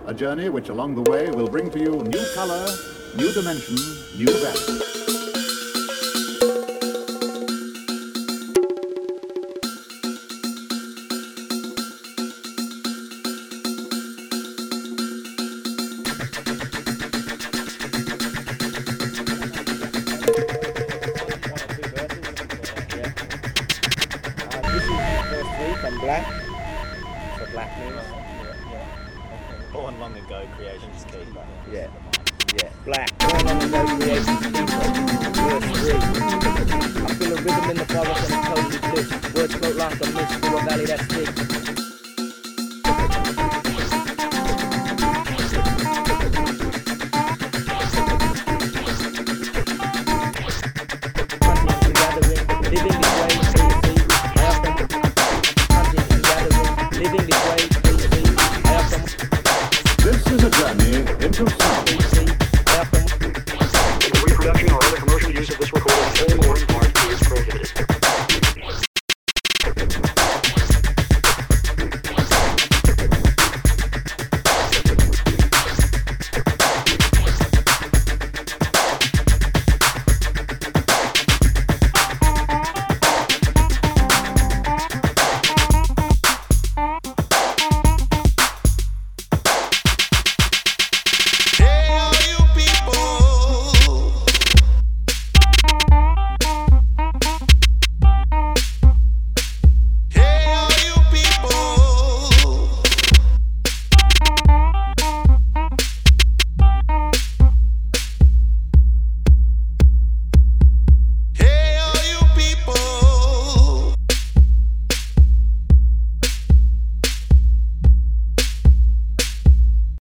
A journey which along the way will bring to you new color, new dimension, new value. I'm black. So black means? Born long ago, creation's keeper. Yeah. Yeah. Black. Born long ago, creation's keeper. Verse 3. I feel a rhythm in the forest and it's totally bliss. Words float like a mist through a valley that's thick. This is a journey into sound.